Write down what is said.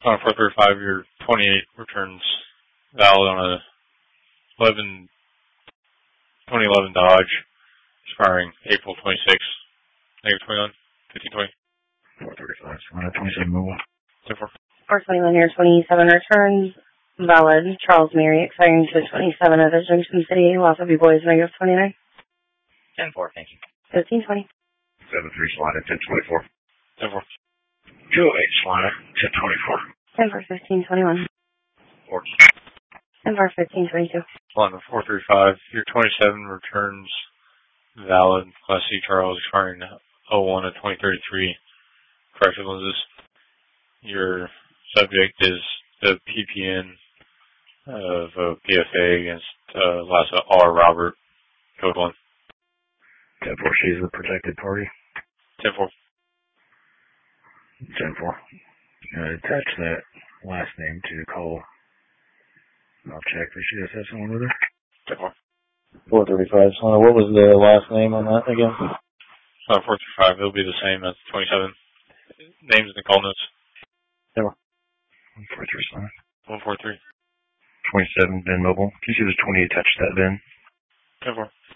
On 435, your 28 returns valid on a 2011 Dodge, expiring April 26th, negative 21, 1520. 435, 27 mobile. 10-4. 421 here, 27 returns, valid. Charles Mary, expiring to 27 of the Junction City, Wasabi Boys, negative 29. 10-4, thank you. 1520. 7-3 slide at 1024. 10-4. 2-8 slide at 1024. 10-4, 1521. 10-4, 1522. On the 435, your 27 returns valid. Class C Charles, expiring 01 of 2033. Corrective lenses. Your subject is the PPN of a PFA against last R. Robert, code 1. 10-4, she's the protected party. 10-4. 10-4. Attach that last name to call. I'll check that she does have someone with her. 10-4. 435. So what was the last name on that again? 435, it'll be the same as 27. Names in the call notes. 143 slide. 143. 27 VIN mobile. Can you see there's 20 attached to that VIN? 10-4.